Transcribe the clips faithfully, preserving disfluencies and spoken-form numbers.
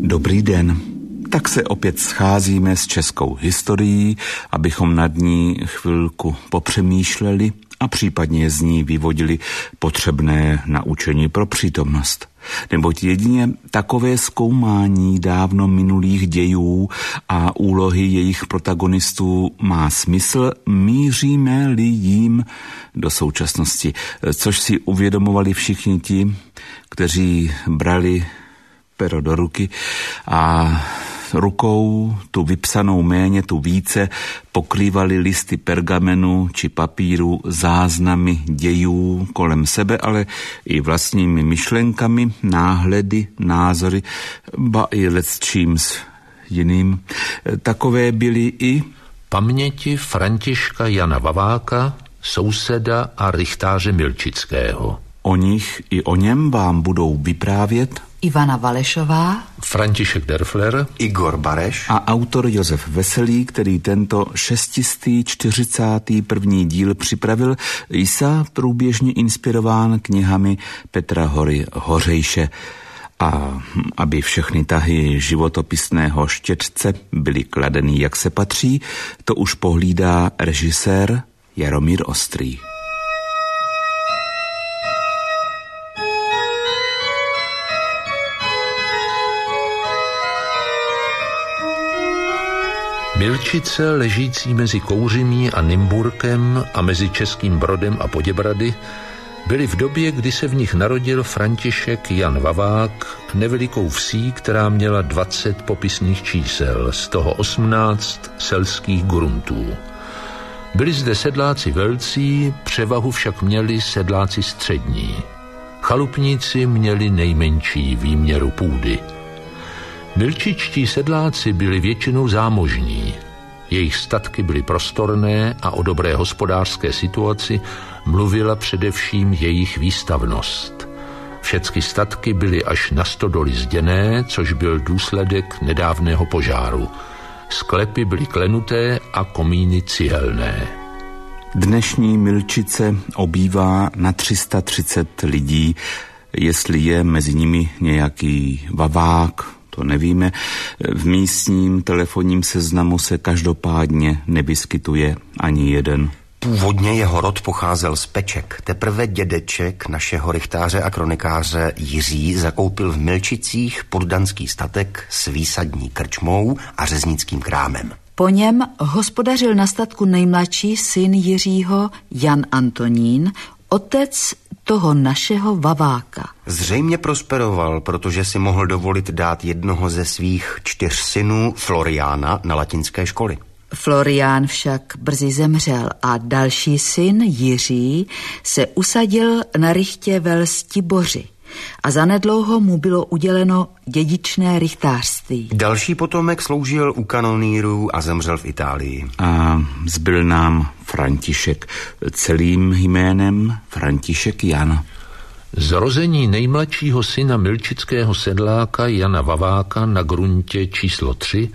Dobrý den. Tak se opět scházíme s českou historií, abychom nad ní chvilku popřemýšleli a případně z ní vyvodili potřebné naučení pro přítomnost. Neboť jedině takové zkoumání dávno minulých dějů a úlohy jejich protagonistů má smysl, míříme-li jim do současnosti, což si uvědomovali všichni ti, kteří brali pero do ruky a rukou tu vypsanou méně, tu více pokrývali listy pergamenu či papíru záznamy dějů kolem sebe, ale i vlastními myšlenkami, náhledy, názory, ba i lecčímž jiným. Takové byly i paměti Františka Jana Vaváka, souseda a rychtáře Milčického. O nich i o něm vám budou vyprávět Ivana Valešová, František Derfler, Igor Bareš a autor Josef Veselý, který tento šestistý čtyřicátý první díl připravil, jsa průběžně inspirován knihami Petra Hory Hořejše. A aby všechny tahy životopisného štětce byly kladeny, jak se patří, to už pohlídá režisér Jaromír Ostrý. Milčice, ležící mezi Kouřimí a Nymburkem a mezi Českým Brodem a Poděbrady, byly v době, kdy se v nich narodil František Jan Vavák, nevelikou vsí, která měla dvacet popisných čísel, z toho osmnáct selských gruntů. Byli zde sedláci velcí, převahu však měli sedláci střední. Chalupníci měli nejmenší výměru půdy. Milčičtí sedláci byli většinou zámožní. Jejich statky byly prostorné a o dobré hospodářské situaci mluvila především jejich výstavnost. Všechny statky byly až na stodoly zděné, což byl důsledek nedávného požáru. Sklepy byly klenuté a komíny cihelné. Dnešní Milčice obývá na tři sta třicet lidí, jestli je mezi nimi nějaký Vavák, to nevíme. V místním telefonním seznamu se každopádně nevyskytuje ani jeden. Původně jeho rod pocházel z Peček. Teprve dědeček našeho rychtáře a kronikáře Jiří zakoupil v Milčicích poddanský statek s výsadní krčmou a řeznickým krámem. Po něm hospodařil na statku nejmladší syn Jiřího, Jan Antonín, otec toho našeho Vaváka. Zřejmě prosperoval, protože si mohl dovolit dát jednoho ze svých čtyř synů, Floriána, na latinské školy. Florián však brzy zemřel a další syn Jiří se usadil na rychtě ve Lstiboři a zanedlouho mu bylo uděleno dědičné rychtářství. Další potomek sloužil u kanonýrů a zemřel v Itálii. A zbyl nám František, celým jménem František Jan. Zrození nejmladšího syna milčického sedláka Jana Vaváka na gruntě číslo tři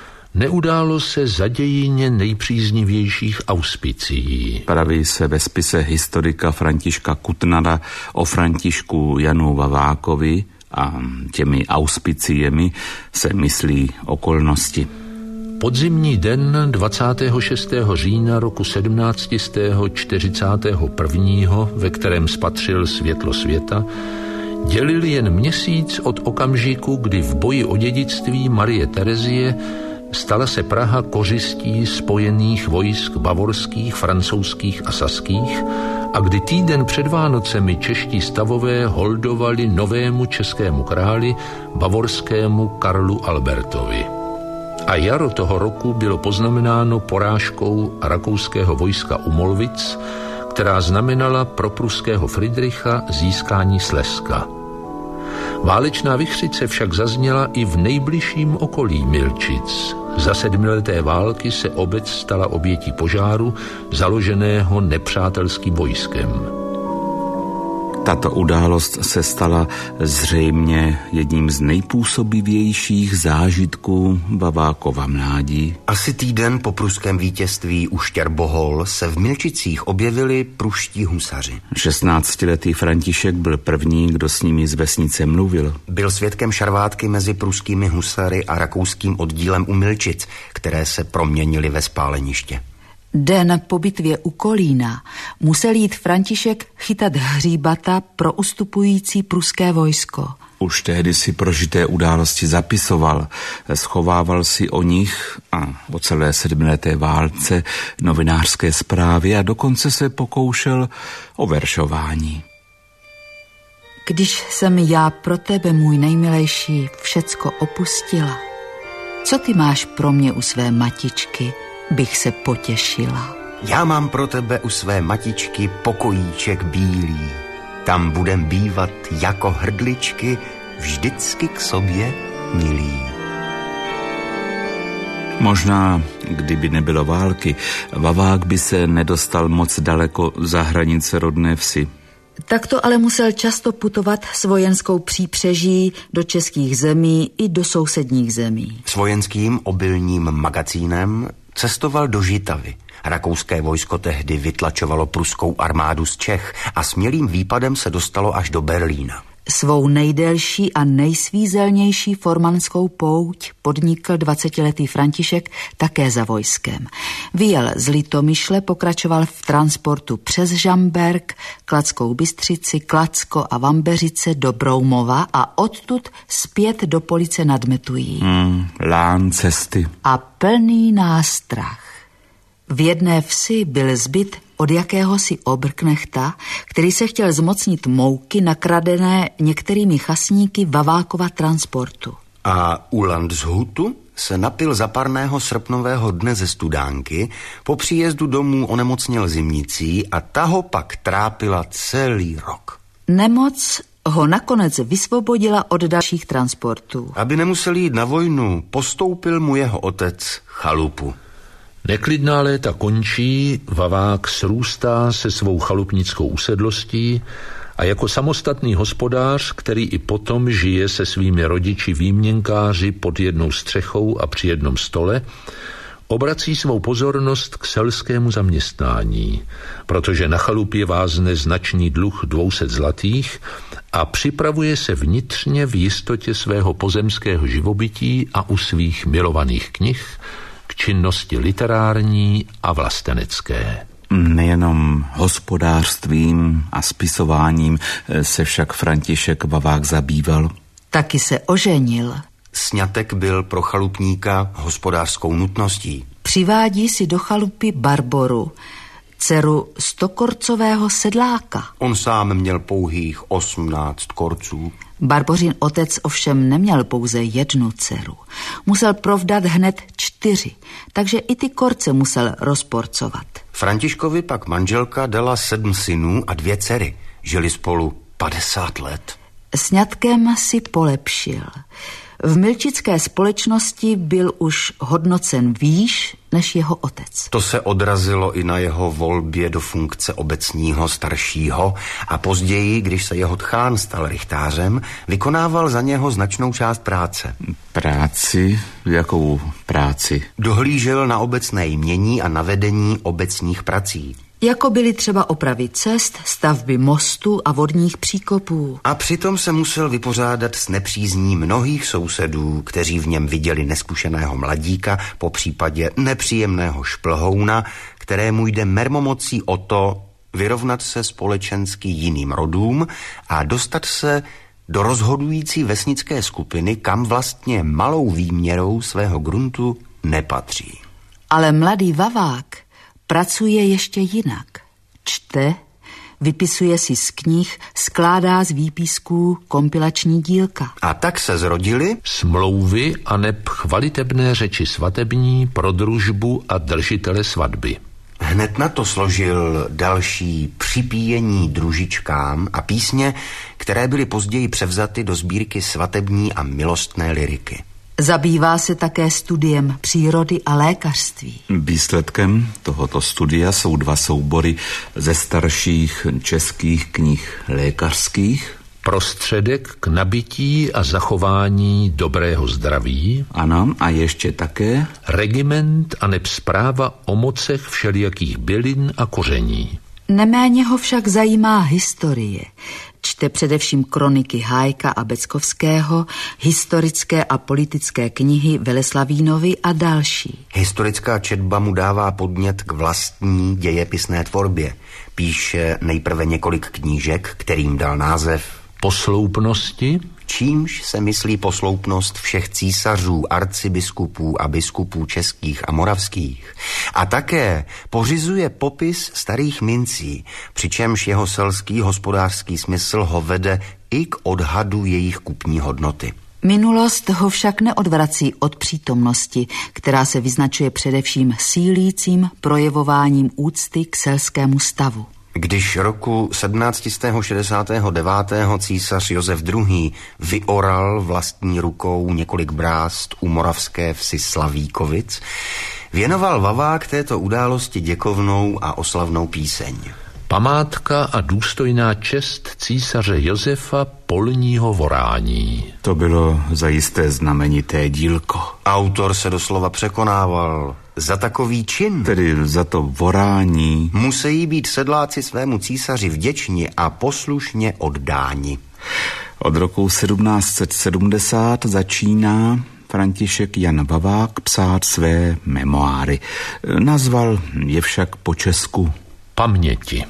neudálo se za dějině nejpříznivějších auspicií. Praví se ve spise historika Františka Kutnara o Františku Janu Vavákovi a těmi auspiciemi se myslí okolnosti. Podzimní den dvacátého šestého října roku sedmnáct čtyřicátého prvního, ve kterém spatřil světlo světa, dělil jen měsíc od okamžiku, kdy v boji o dědictví Marie Terezie stala se Praha kořistí spojených vojsk bavorských, francouzských a saských a kdy týden před Vánocemi čeští stavové holdovali novému českému králi, bavorskému Karlu Albertovi. A jaro toho roku bylo poznamenáno porážkou rakouského vojska u Molvic, která znamenala pro pruského Fridricha získání Slezska. Válečná vichřice však zazněla i v nejbližším okolí Milčic. Za sedmileté války se obec stala obětí požáru, založeného nepřátelským vojskem. Tato událost se stala zřejmě jedním z nejpůsobivějších zážitků Vavákova mládí. Asi týden po pruském vítězství u Štěrbohol se v Milčicích objevili pruští husaři. šestnáctiletý František byl první, kdo s nimi z vesnice mluvil. Byl svědkem šarvátky mezi pruskými husary a rakouským oddílem u Milčic, které se proměnily ve spáleniště. Den po bitvě u Kolína musel jít František chytat hříbata pro ustupující pruské vojsko. Už tehdy si prožité události zapisoval, schovával si o nich a o celé sedmileté válce novinářské zprávy a dokonce se pokoušel o veršování. Když jsem já pro tebe, můj nejmilejší, všecko opustila, co ty máš pro mě u své matičky, bych se potěšila. Já mám pro tebe u své matičky pokojíček bílý. Tam budem bývat jako hrdličky, vždycky k sobě milí. Možná, kdyby nebylo války, Vavák by se nedostal moc daleko za hranice rodné vsi. Takto ale musel často putovat s vojenskou přípřeží do českých zemí i do sousedních zemí. S vojenským obilním magazínem cestoval do Žitavy. Rakouské vojsko tehdy vytlačovalo pruskou armádu z Čech a smělým výpadem se dostalo až do Berlína. Svou nejdelší a nejsvízelnější formanskou pouť podnikl dvacetiletý František také za vojskem. Vyjel z Litomyšle, pokračoval v transportu přes Žamberk, Kladskou Bystřici, Kladsko a Vambeřice do Broumova a odtud zpět do Police nad Metují. Hmm, lán cesty. A plný nástrah. V jedné vsi byl zbyt od jakéhosi obrknechta, který se chtěl zmocnit mouky nakradené některými chasníky Vavákova transportu. A u Landshutu se napil zaparného srpnového dne ze studánky, po příjezdu domů onemocněl zimnicí a ta ho pak trápila celý rok. Nemoc ho nakonec vysvobodila od dalších transportů. Aby nemusel jít na vojnu, postoupil mu jeho otec chalupu. Neklidná léta končí, Vavák srůstá se svou chalupnickou usedlostí a jako samostatný hospodář, který i potom žije se svými rodiči výměnkáři pod jednou střechou a při jednom stole, obrací svou pozornost k selskému zaměstnání, protože na chalupě vázne značný dluh dvou set zlatých a připravuje se vnitřně v jistotě svého pozemského živobytí a u svých milovaných knih k činnosti literární a vlastenecké. Nejenom hospodářstvím a spisováním se však František Vavák zabýval. Taky se oženil. Sňatek byl pro chalupníka hospodářskou nutností. Přivádí si do chalupy Barboru, dceru stokorcového sedláka. On sám měl pouhých osmnáct korců. Barbořin otec ovšem neměl pouze jednu dceru. Musel provdat hned čtyři, takže i ty korce musel rozporcovat. Františkovi pak manželka dala sedm synů a dvě dcery. Žili spolu padesát let. Sňatkem si polepšil. V milčické společnosti byl už hodnocen výš než jeho otec. To se odrazilo i na jeho volbě do funkce obecního staršího a později, když se jeho tchán stal rychtářem, vykonával za něho značnou část práce. Práci? Jakou práci? Dohlížel na obecné jmění a na vedení obecních prací. Jako byly třeba opravy cest, stavby mostů a vodních příkopů. A přitom se musel vypořádat s nepřízní mnohých sousedů, kteří v něm viděli neskušeného mladíka, po případě nepříjemného šplhouna, kterému jde mermomocí o to vyrovnat se společensky jiným rodům a dostat se do rozhodující vesnické skupiny, kam vlastně malou výměrou svého gruntu nepatří. Ale mladý Vavák pracuje ještě jinak. Čte, vypisuje si z knih, skládá z výpisků kompilační dílka. A tak se zrodily smlouvy a neb chvalitebné řeči svatební pro družbu a držitele svatby. Hned na to složil další připíjení družičkám a písně, které byly později převzaty do sbírky svatební a milostné lyriky. Zabývá se také studiem přírody a lékařství. Výsledkem tohoto studia jsou dva soubory ze starších českých knih lékařských. Prostředek k nabití a zachování dobrého zdraví. Ano, a ještě také regiment a neb zpráva o mocech všelijakých bylin a koření. Neméně ho však zajímá historie. Čte především kroniky Hájka a Beckovského, historické a politické knihy Veleslavínovy a další. Historická četba mu dává podnět k vlastní dějepisné tvorbě. Píše nejprve několik knížek, kterým dal název Posloupnosti, čímž se myslí posloupnost všech císařů, arcibiskupů a biskupů českých a moravských. A také pořizuje popis starých mincí, přičemž jeho selský hospodářský smysl ho vede i k odhadu jejich kupní hodnoty. Minulost ho však neodvrací od přítomnosti, která se vyznačuje především sílícím projevováním úcty k selskému stavu. Když roku sedmnáct šedesát devět císař Josef druhý. vyoral vlastní rukou několik brást u moravské vsi Slavíkovic, věnoval Vavák této události děkovnou a oslavnou píseň. Památka a důstojná čest císaře Josefa polního vorání. To bylo zajisté znamenité dílko. Autor se doslova překonával. Za takový čin, tedy za to vorání, musí být sedláci svému císaři vděční a poslušně oddáni. Od roku sedmnáct set sedmdesát začíná František Jan Vavák psát své memoáry. Nazval je však po česku Paměti.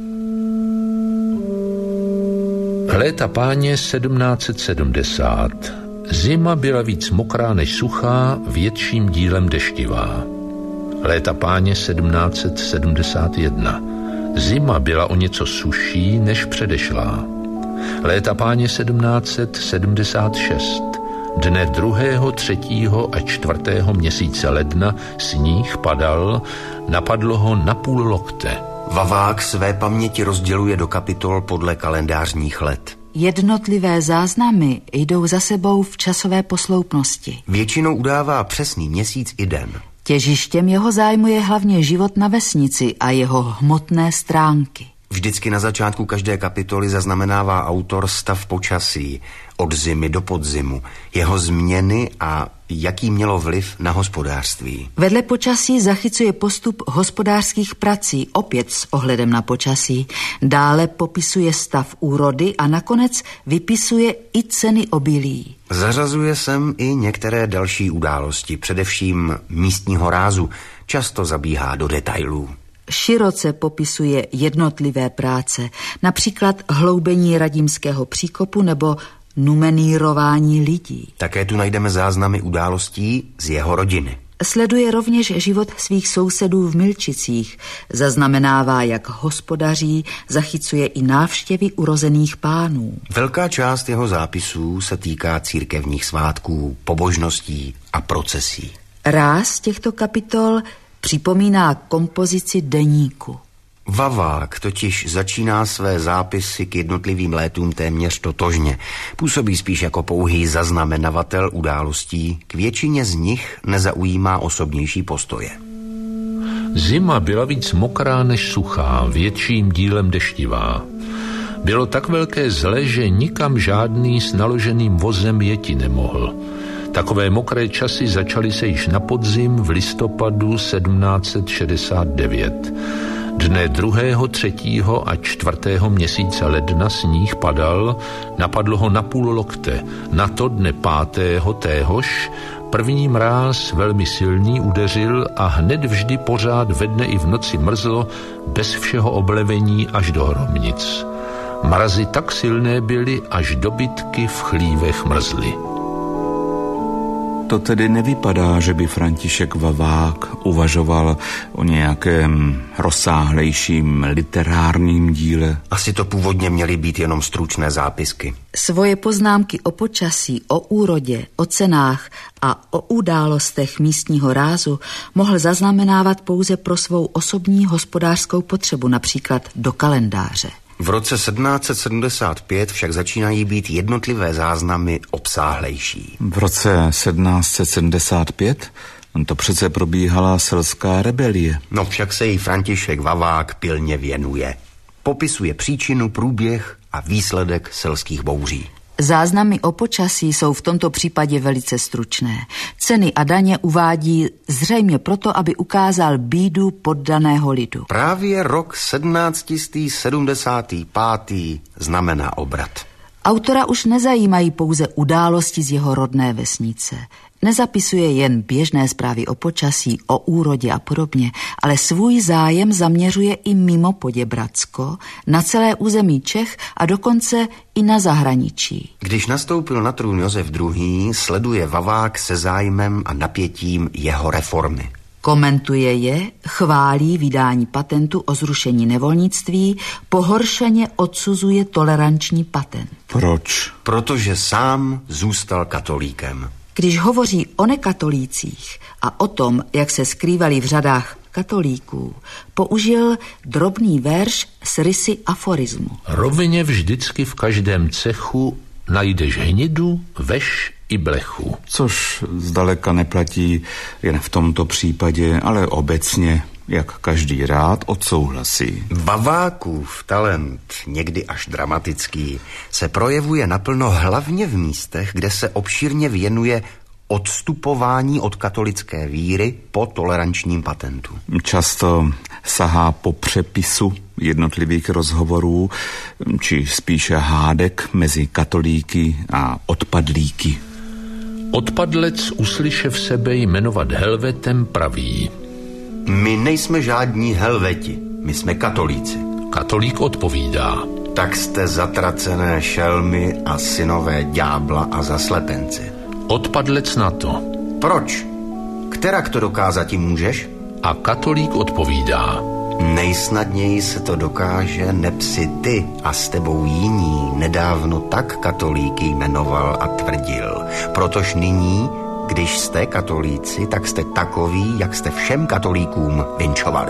Léta páně sedmnáct set sedmdesát. Zima byla víc mokrá než suchá, větším dílem deštivá. Léta páně sedmnáct set sedmdesát jedna. Zima byla o něco sušší než předešlá. Léta páně sedmnáct set sedmdesát šest. Dne druhého, třetího a čtvrtého měsíce ledna sníh padal, napadlo ho na půl lokte. Vavák své paměti rozděluje do kapitol podle kalendářních let. Jednotlivé záznamy jdou za sebou v časové posloupnosti. Většinou udává přesný měsíc i den. Těžištěm jeho zájmu je hlavně život na vesnici a jeho hmotné stránky. Vždycky na začátku každé kapitoly zaznamenává autor stav počasí, od zimy do podzimu, jeho změny a jaký mělo vliv na hospodářství. Vedle počasí zachycuje postup hospodářských prací, opět s ohledem na počasí. Dále popisuje stav úrody a nakonec vypisuje i ceny obilí. Zařazuje sem i některé další události, především místního rázu. Často zabíhá do detailů. Široce popisuje jednotlivé práce, například hloubení Radimského příkopu nebo numenírování lidí. Také tu najdeme záznamy událostí z jeho rodiny. Sleduje rovněž život svých sousedů v Milčicích, zaznamenává, jak hospodaří, zachycuje i návštěvy urozených pánů. Velká část jeho zápisů se týká církevních svátků, pobožností a procesí. Ráz těchto kapitol připomíná kompozici deníku. Vavák totiž začíná své zápisy k jednotlivým létům téměř totožně. Působí spíš jako pouhý zaznamenavatel událostí, k většině z nich nezaujímá osobnější postoje. Zima byla víc mokrá než suchá, větším dílem deštivá. Bylo tak velké zle, že nikam žádný s naloženým vozem jeti nemohl. Takové mokré časy začaly se již na podzim v listopadu sedmnáct set šedesát devět. Dne druhého, třetího a čtvrtého měsíce ledna sníh padal, napadlo ho na půl lokte. Na to dne pátého téhož první mráz velmi silný udeřil a hned vždy pořád ve dne i v noci mrzlo bez všeho oblevení až do hromnic. Mrazy tak silné byly, až dobytky v chlívech mrzly. To tedy nevypadá, že by František Vavák uvažoval o nějakém rozsáhlejším literárním díle. Asi to původně měly být jenom stručné zápisky. Svoje poznámky o počasí, o úrodě, o cenách a o událostech místního rázu mohl zaznamenávat pouze pro svou osobní hospodářskou potřebu, například do kalendáře. V roce sedmnáct set sedmdesát pět však začínají být jednotlivé záznamy obsáhlejší. V roce sedmnáct set sedmdesát pět to přece probíhala selská rebelie. No však se jí František Vavák pilně věnuje. Popisuje příčinu, průběh a výsledek selských bouří. Záznamy o počasí jsou v tomto případě velice stručné. Ceny a daně uvádí zřejmě proto, aby ukázal bídu poddaného lidu. Právě rok sedmnáct set sedmdesát pět znamená obrat. Autora už nezajímají pouze události z jeho rodné vesnice. Nezapisuje jen běžné zprávy o počasí, o úrodě a podobně, ale svůj zájem zaměřuje i mimo Poděbradsko, na celé území Čech a dokonce i na zahraničí. Když nastoupil na trůn Josef druhý., sleduje Vavák se zájmem a napětím jeho reformy. Komentuje je, chválí vydání patentu o zrušení nevolnictví, pohoršeně odsuzuje toleranční patent. Proč? Protože sám zůstal katolíkem. Když hovoří o nekatolících a o tom, jak se skrývali v řadách katolíků, použil drobný verš s rysy aforismu. Rovně vždycky v každém cechu najdeš hnidu, veš i blechu. Což zdaleka neplatí jen v tomto případě, ale obecně, jak každý rád odsouhlasí. Vavákův talent, někdy až dramatický, se projevuje naplno hlavně v místech, kde se obšírně věnuje odstupování od katolické víry po tolerančním patentu. Často sahá po přepisu jednotlivých rozhovorů, či spíše hádek mezi katolíky a odpadlíky. Odpadlec uslyšev sebe jmenovat helvetem praví: My nejsme žádní helveti, my jsme katolíci. Katolík odpovídá: Tak jste zatracené šelmy a synové ďábla a zaslepenci. Odpadlec na to: Proč? Kterak to dokázati můžeš? A katolík odpovídá: Nejsnadněji se to dokáže, neb si ty a s tebou jiní nedávno tak katolíky jmenoval a tvrdil. Protož nyní, když jste katolíci, tak jste takoví, jak jste všem katolíkům vinčovali.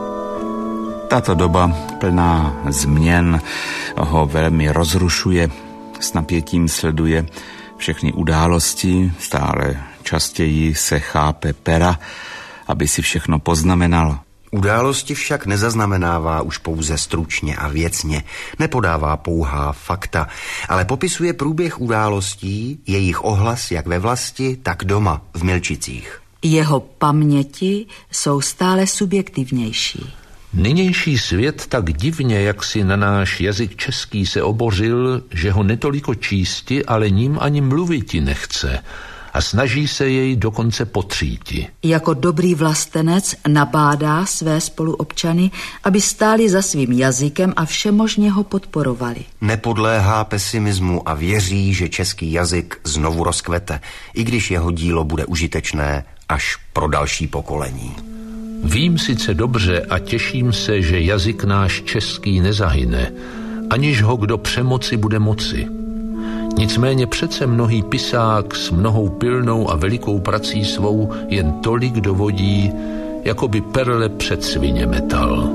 Tato doba plná změn ho velmi rozrušuje, s napětím sleduje všechny události, stále častěji se chápe pera, aby si všechno poznamenal. Události však nezaznamenává už pouze stručně a věcně, nepodává pouhá fakta, ale popisuje průběh událostí, jejich ohlas jak ve vlasti, tak doma v Milčicích. Jeho paměti jsou stále subjektivnější. Nynější svět tak divně, jak si na náš jazyk český se obořil, že ho netoliko čísti, ale ním ani mluviti nechce a snaží se jej dokonce potříti. Jako dobrý vlastenec nabádá své spoluobčany, aby stáli za svým jazykem a všemožně ho podporovali. Nepodléhá pesimismu a věří, že český jazyk znovu rozkvete, i když jeho dílo bude užitečné až pro další pokolení. Vím sice dobře a těším se, že jazyk náš český nezahyne, aniž ho kdo přemoci bude moci. Nicméně přece mnohý pisák s mnohou pilnou a velikou prací svou jen tolik dovodí, jako by perle před svině metal.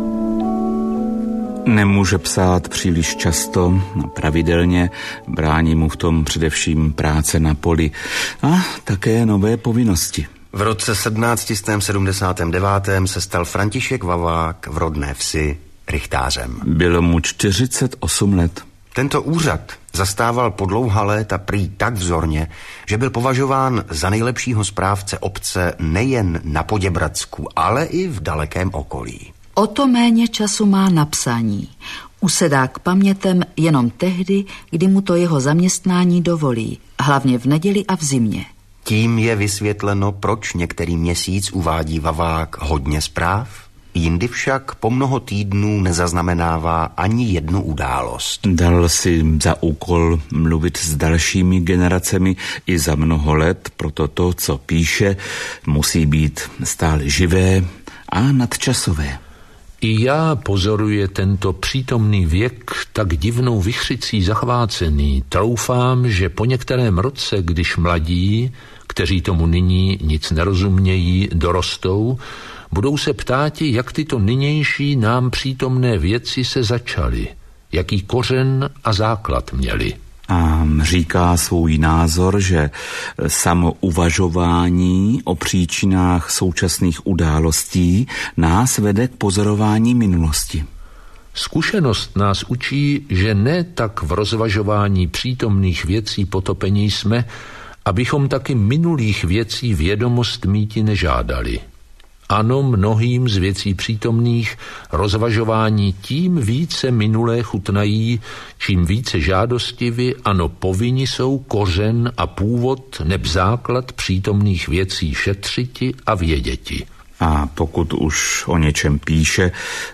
Nemůže psát příliš často a pravidelně, brání mu v tom především práce na poli a také nové povinnosti. V roce sedmnáct set sedmdesát devět se stal František Vavák v rodné vsi rychtářem. Bylo mu čtyřicet osm let. Tento úřad zastával po dlouhá léta prý tak vzorně, že byl považován za nejlepšího správce obce nejen na Poděbradsku, ale i v dalekém okolí. O to méně času má na psaní. Usedá k pamětem jenom tehdy, kdy mu to jeho zaměstnání dovolí, hlavně v neděli a v zimě. Tím je vysvětleno, proč některý měsíc uvádí Vavák hodně zpráv, jindy však po mnoho týdnů nezaznamenává ani jednu událost. Dal si za úkol mluvit s dalšími generacemi i za mnoho let, proto to, co píše, musí být stále živé a nadčasové. I já pozoruje tento přítomný věk tak divnou vichřicí zachvácený. Troufám, že po některém roce, když mladí, kteří tomu nyní nic nerozumějí, dorostou, budou se ptáti, jak tyto nynější nám přítomné věci se začaly. jaký kořen a základ měli. A říká svůj názor, že samo uvažování o příčinách současných událostí nás vede k pozorování minulosti. Zkušenost nás učí, že ne tak v rozvažování přítomných věcí potopení jsme, abychom taky minulých věcí vědomost míti nežádali. Ano, mnohým z věcí přítomných rozvažování tím více minulé chutnají, čím více žádostivi, ano, povinni jsou kořen a původ neb základ přítomných věcí šetřiti a věděti. A pokud už o něčem píše,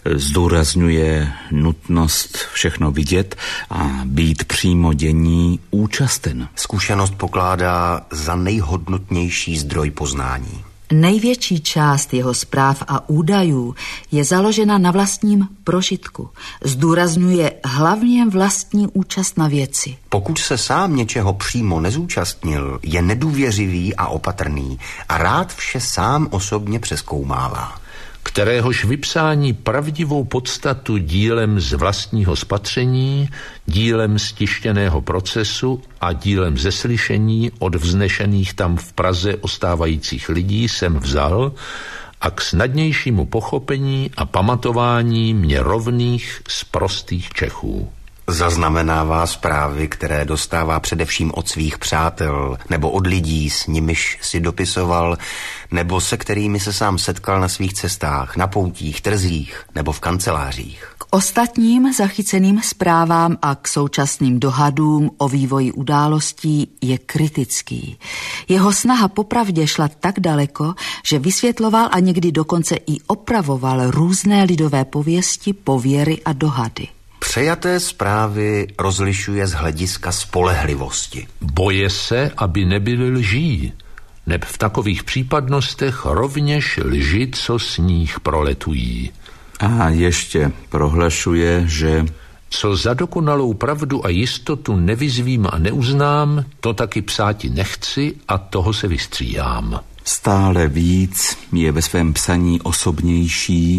zdůrazňuje nutnost všechno vidět a být přímo dění účasten. Zkušenost pokládá za nejhodnotnější zdroj poznání. Největší část jeho zpráv a údajů je založena na vlastním prožitku. Zdůrazňuje hlavně vlastní účast na věci. Pokud se sám něčeho přímo nezúčastnil, je nedůvěřivý a opatrný a rád vše sám osobně přezkoumává. Kteréhož vypsání pravdivou podstatu dílem z vlastního spatření, dílem z tištěného procesu a dílem ze slyšení od vznešených tam v Praze ostávajících lidí jsem vzal a k snadnějšímu pochopení a pamatování mě rovných z prostých Čechů. Zaznamenává zprávy, které dostává především od svých přátel nebo od lidí, s nimiž si dopisoval, nebo se kterými se sám setkal na svých cestách, na poutích, trzích nebo v kancelářích. K ostatním zachyceným zprávám a k současným dohadům o vývoji událostí je kritický. Jeho snaha popravdě šla tak daleko, že vysvětloval a někdy dokonce i opravoval různé lidové pověsti, pověry a dohady. Přejaté zprávy rozlišuje z hlediska spolehlivosti. Boje se, aby nebyly lží, neb v takových případnostech rovněž lži, co s nich proletují. A ještě prohlašuje, že co za dokonalou pravdu a jistotu nevyzvím a neuznám, to taky psáti nechci a toho se vystříhám. Stále víc je ve svém psaní osobnější,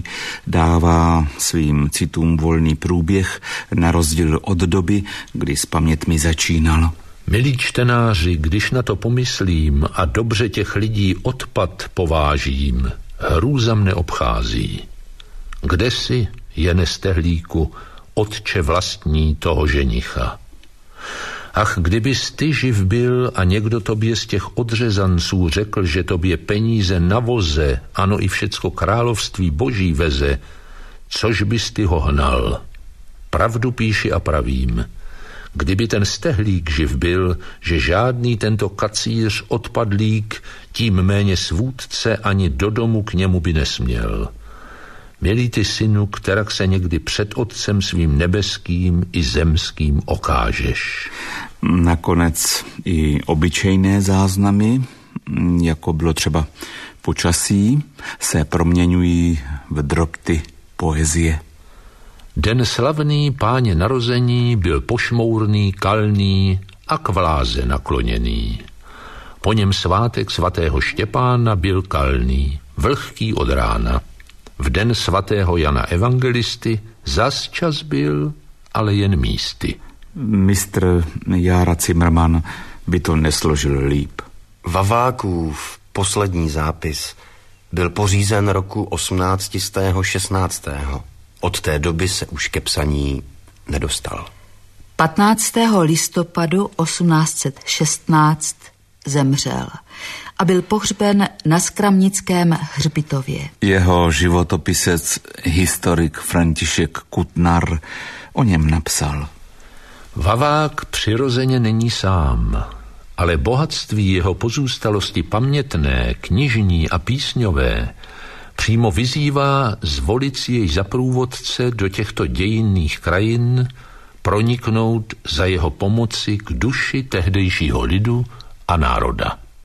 dává svým citům volný průběh, na rozdíl od doby, kdy s pamětmi začínal. Milí čtenáři, když na to pomyslím a dobře těch lidí odpad povážím, hrůza mne obchází. Kde si, jene stehlíku, otče vlastní toho ženicha? Ach, kdybys ty živ byl a někdo tobě z těch odřezanců řekl, že tobě peníze na voze, ano i všecko království boží veze, což bys ty ho hnal? Pravdu píši a pravím. Kdyby ten stehlík živ byl, že žádný tento kacíř odpadlík, tím méně svůdce ani do domu k němu by nesměl. Milý ty synu, kterak se někdy před otcem svým nebeským i zemským okážeš. Nakonec i obyčejné záznamy, jako bylo třeba počasí, se proměňují v drobty poezie. Den slavný páně narození byl pošmourný, kalný a k vláze nakloněný. Po něm svátek svatého Štěpána byl kalný, vlhký od rána. V den svatého Jana Evangelisty zas čas byl, ale jen místy. Mistr Jára Cimrman by to nesložil líp. Vavákův poslední zápis byl pořízen roku osmnáct set šestnáct. Od té doby se už ke psaní nedostal. patnáctého listopadu osmnáct set šestnáct zemřel a byl pohřben na Skramnickém hřbitově. Jeho životopisec, historik František Kutnar, o něm napsal. Vavák přirozeně není sám, ale bohatství jeho pozůstalosti pamětné, knižní a písňové přímo vyzývá zvolit si jej za průvodce do těchto dějinných krajin, proniknout za jeho pomoci k duši tehdejšího lidu a národa.